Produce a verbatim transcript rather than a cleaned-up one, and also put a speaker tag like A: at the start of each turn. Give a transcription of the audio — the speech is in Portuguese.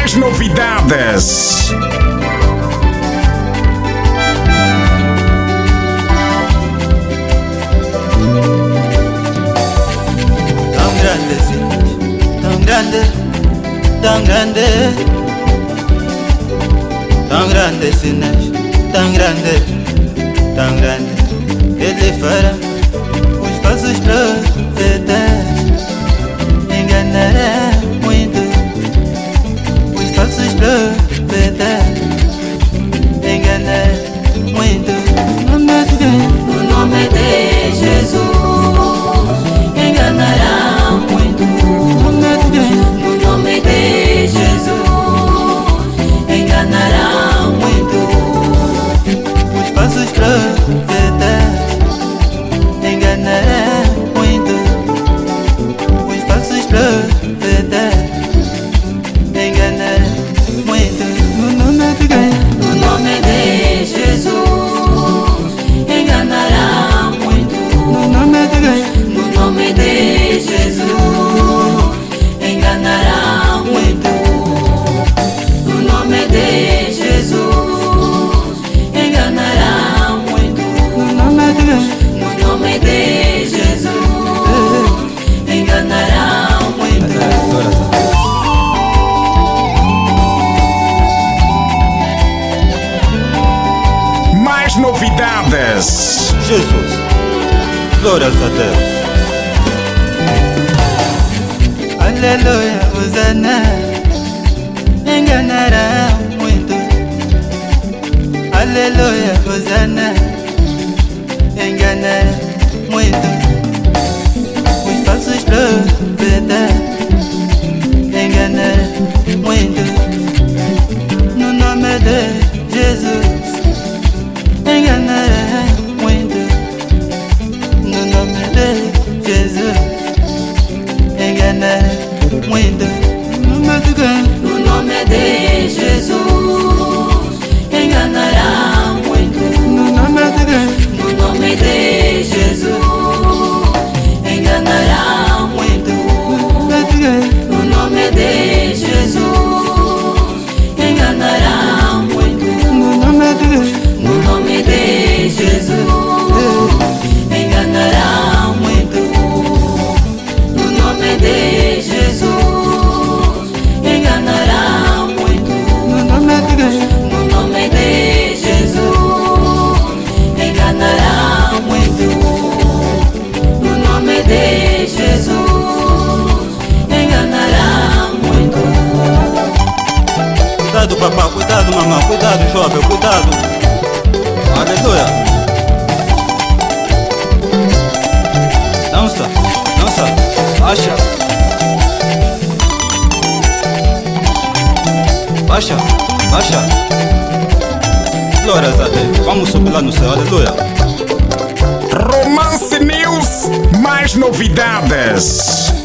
A: Mais novidades.
B: Tão grande assim, tão grande, tão grande, tão grande assim, tão grande, tão grande. Ele fará os passos profetas, enganará muito os falsos profetas, enganará muito. O nome de quem?
C: O nome de Jesus enganará muito.
B: O nome de quem?
C: O nome de Jesus enganará muito
B: os falsos profetas, enganará muito os falsos profetas, enganará muito. O nome de quem?
C: O nome de Jesus enganará muito.
B: O nome de quem?
C: No nome de Jesus enganará muito. No nome de Jesus enganará muito.
B: O nome de quem?
C: No nome de Jesus enganará muito.
A: Mais novidades.
B: Jesus, glórias a Deus. Aleluia, Hosana, enganará muito. Aleluia, Hosana, enganará muito os falsos profetas, enganará muito. No nome de Jesus, enganará muito. No nome de Jesus, enganará muito. No nome de quem?
C: No nome de Jesus enganará muito.
B: No nome de quem?
C: No nome de Jesus enganará muito.
B: No nome de quem?
C: No nome de Jesus enganará muito.
B: No nome de quem?
C: No nome de Jesus enganará muito. No nome de Jesus enganará muito.
B: No nome de quem?
C: No nome de Jesus enganará muito. No nome de Jesus enganará muito.
B: Cuidado, papá, cuidado, mamãe, cuidado, jovem, cuidado. Aleluia. Dança, dança, baixa. Baixa, baixa. Glórias a Deus. Vamos subir lá no céu, aleluia.
A: Romance News. Mais novidades.